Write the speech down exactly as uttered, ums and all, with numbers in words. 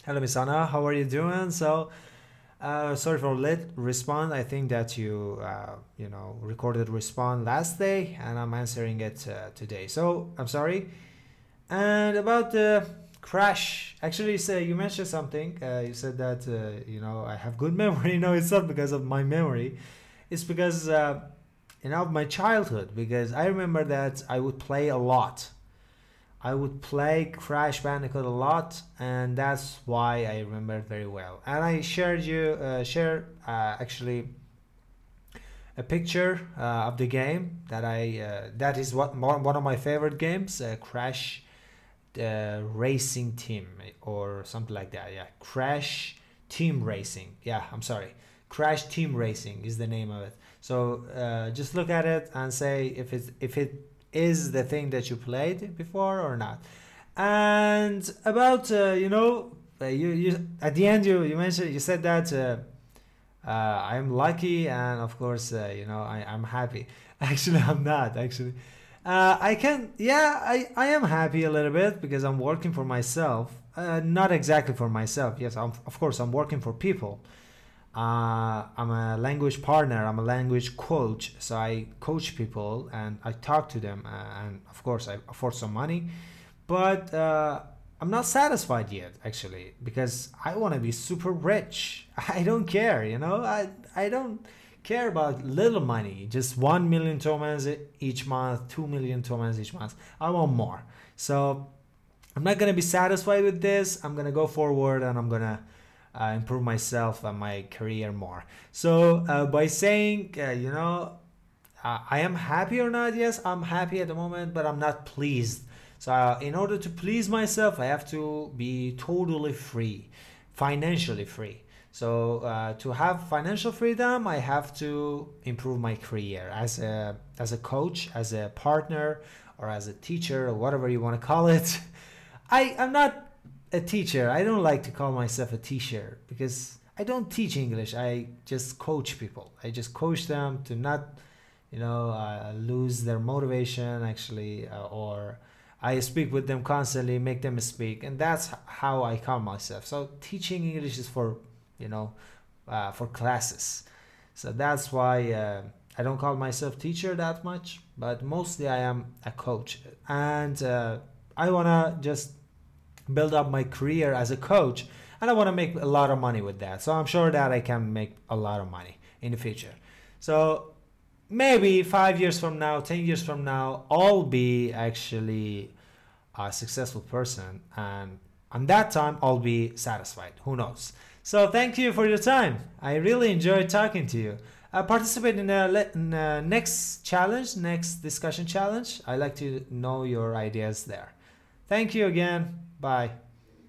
Hello, Misana. How are you doing? So, uh, sorry for late respond. I think that you, uh, you know, recorded respond last day, and I'm answering it uh, today. So I'm sorry. And about the crash, actually, so you mentioned something. Uh, you said that uh, you know I have good memory. No, it's not because of my memory. It's because uh, you know of my childhood. Because I remember that I would play a lot. I would play Crash Bandicoot a lot, and that's why I remember it very well. And I shared you uh, share uh, actually a picture uh, of the game that I uh, that is what one of my favorite games, uh, Crash uh, Racing Team or something like that. Yeah, Crash Team Racing. Yeah, I'm sorry. Crash Team Racing is the name of it. So uh, just look at it and say if it's if it is the thing that you played before or not. And about uh, you know uh, you you at the end you you mentioned you said that uh, uh, I'm lucky, and of course uh, you know I I'm happy. Actually, I'm not actually. Uh, I can yeah I I am happy a little bit because I'm working for myself. Uh, not exactly for myself. Yes, I'm, of course I'm working for people. uh, I'm a language partner. I'm a language coach. So I coach people and I talk to them, uh, and of course I afford some money. But uh, I'm not satisfied yet, actually, because I want to be super rich. I don't care, you know. I I don't care about little money. Just one million tomans each month, two million tomans each month. I want more. So I'm not gonna be satisfied with this. I'm gonna go forward and I'm gonna uh, improve myself and my career more. So uh, by saying, uh, you know, uh, I am happy or not, yes, I'm happy at the moment, but I'm not pleased. So uh, in order to please myself, I have to be totally free, financially free. So uh, to have financial freedom, I have to improve my career as a as a coach, as a partner, or as a teacher, or whatever you want to call it. I am not a teacher. I don't like to call myself a teacher because I don't teach English. I just coach people. I just coach them to not, you know, uh, lose their motivation actually, uh, or I speak with them constantly, make them speak, and that's how I call myself. So teaching English is for, you know, uh, for classes. So that's why uh, I don't call myself teacher that much, but mostly I am a coach, and uh, I wanna just build up my career as a coach, and I want to make a lot of money with that. So I'm sure that I can make a lot of money in the future. So maybe five years from now, ten years from now, I'll be actually a successful person, and on that time I'll be satisfied. Who knows? So thank you for your time. I really enjoyed talking to you. Uh, participate in the in the next challenge, next discussion challenge. I like to know your ideas there. Thank you again. Bye.